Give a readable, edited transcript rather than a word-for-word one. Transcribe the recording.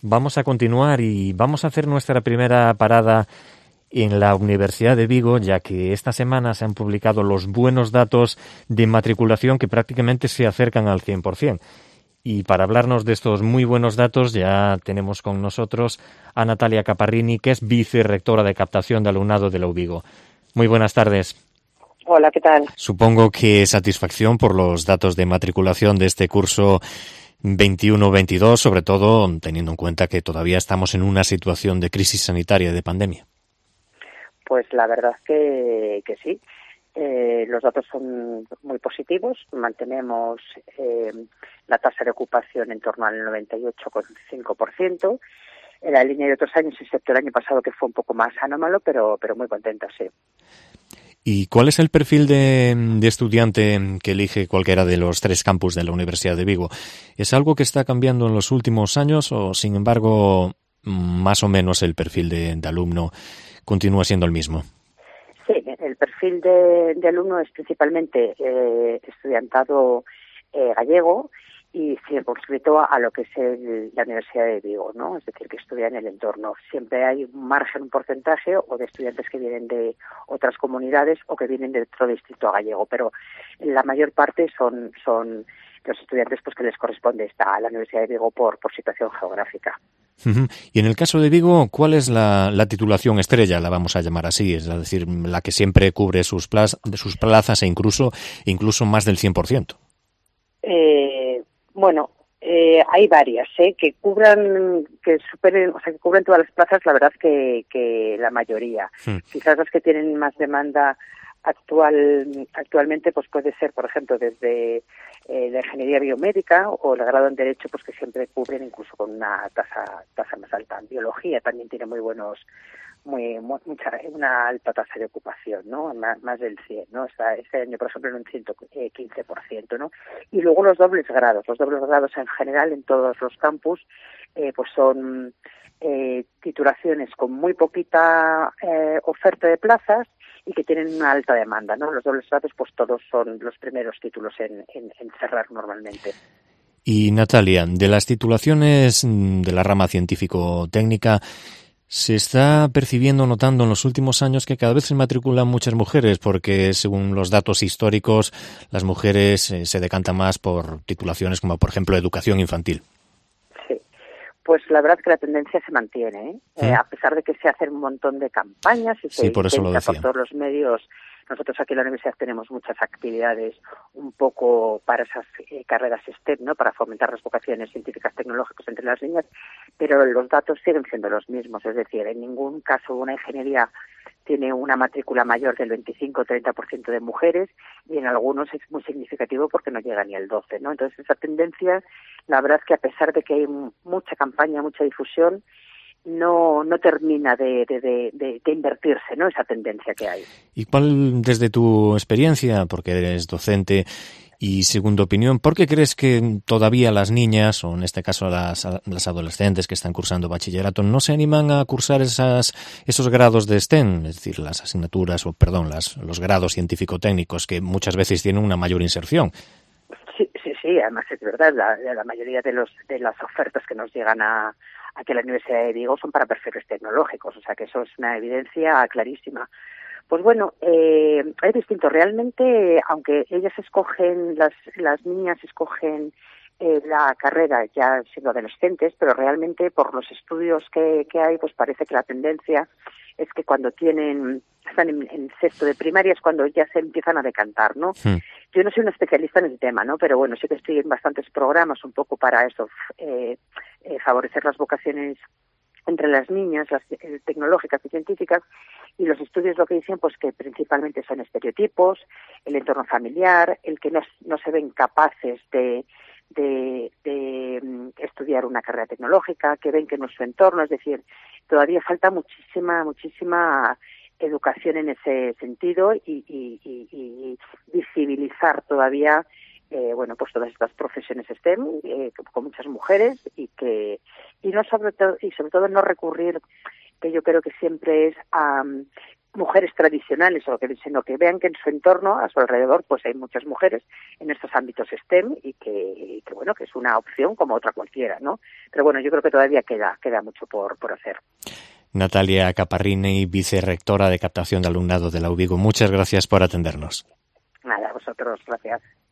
Vamos a continuar y vamos a hacer nuestra primera parada en la Universidad de Vigo, ya que esta semana se han publicado los buenos datos de matriculación que prácticamente se acercan al 100%. Y para hablarnos de estos muy buenos datos ya tenemos con nosotros a Natalia Caparrini, que es vicerrectora de captación de alumnado de la UVigo. Muy buenas tardes. Hola, ¿qué tal? Supongo que satisfacción por los datos de matriculación de este curso 21-22, sobre todo teniendo en cuenta que todavía estamos en una situación de crisis sanitaria y de pandemia. Pues la verdad que sí. Los datos son muy positivos. Mantenemos la tasa de ocupación en torno al 98,5%. En la línea de otros años, excepto el año pasado, que fue un poco más anómalo, pero muy contenta, sí. ¿Y cuál es el perfil de estudiante que elige cualquiera de los 3 campus de la Universidad de Vigo? ¿Es algo que está cambiando en los últimos años o, sin embargo, más o menos el perfil de alumno continúa siendo el mismo? Sí, el perfil de alumno es principalmente estudiantado gallego y circunscrito a lo que es la Universidad de Vigo, ¿no? Es decir, que estudia en el entorno. Siempre hay un margen, un porcentaje, o de estudiantes que vienen de otras comunidades o que vienen de otro distrito gallego, pero la mayor parte son los estudiantes pues que les corresponde a la Universidad de Vigo por situación geográfica. Y en el caso de Vigo, ¿cuál es la titulación estrella? La vamos a llamar así, es decir, la que siempre cubre sus plazas e incluso más del 100%. Bueno, hay varias, que superen, o sea, que cubren todas las plazas, la verdad que la mayoría. Quizás las que tienen más demanda actualmente, pues puede ser, por ejemplo, desde la ingeniería biomédica o el grado en Derecho, pues que siempre cubren incluso con una tasa más alta. En biología también tiene una alta tasa de ocupación, ¿no? Más del 100, ¿no? Este año, por ejemplo, en un 115%, ¿no? Y luego los dobles grados en general en todos los campus, pues son titulaciones con muy poquita oferta de plazas y que tienen una alta demanda, ¿no? Los dobles grados, pues todos son los primeros títulos en cerrar normalmente. Y Natalia, de las titulaciones de la rama científico-técnica, se está notando en los últimos años que cada vez se matriculan muchas mujeres, porque según los datos históricos, las mujeres se decantan más por titulaciones como, por ejemplo, educación infantil. Sí, pues la verdad es que la tendencia se mantiene, a pesar de que se hacen un montón de campañas y se intenta por todos los medios. Nosotros aquí en la universidad tenemos muchas actividades un poco para esas carreras STEM, ¿no? Para fomentar las vocaciones científicas tecnológicas entre las niñas, pero los datos siguen siendo los mismos. Es decir, en ningún caso una ingeniería tiene una matrícula mayor del 25 o 30% de mujeres y en algunos es muy significativo porque no llega ni al 12%, ¿no? Entonces esa tendencia, la verdad es que a pesar de que hay mucha campaña, mucha difusión, no termina de invertirse, ¿no? Esa tendencia que hay. ¿Y cuál, desde tu experiencia, porque eres docente, y según tu opinión, por qué crees que todavía las niñas, o en este caso las adolescentes que están cursando bachillerato, no se animan a cursar esos grados de STEM, es decir, las asignaturas, los grados científico-técnicos, que muchas veces tienen una mayor inserción? Sí, además es verdad, la mayoría de las ofertas que nos llegan aquí a la Universidad de Vigo son para perfiles tecnológicos, o sea que eso es una evidencia clarísima. Pues bueno, es distinto. Realmente, aunque ellas escogen, las niñas escogen la carrera ya siendo adolescentes, pero realmente por los estudios que hay, pues parece que la tendencia es que cuando están en sexto de primaria es cuando ya se empiezan a decantar, ¿no? Yo no soy una especialista en el tema, ¿no? Pero bueno, sí que estoy en bastantes programas un poco para eso, favorecer las vocaciones entre las niñas, las tecnológicas y científicas, y los estudios lo que dicen pues que principalmente son estereotipos, el entorno familiar, el que no se ven capaces de estudiar una carrera tecnológica, que ven que no es su entorno, es decir, todavía falta muchísima educación en ese sentido y visibilizar todavía pues todas estas profesiones STEM con muchas mujeres y sobre todo no recurrir, que yo creo que siempre es a mujeres tradicionales, sino que vean que en su entorno, a su alrededor, pues hay muchas mujeres en estos ámbitos STEM y que bueno, que es una opción como otra cualquiera, ¿no? Pero bueno, yo creo que todavía queda mucho por hacer. Natalia Caparrini, vicerrectora de captación de alumnado de la UVigo, muchas gracias por atendernos. Nada, a vosotros, gracias.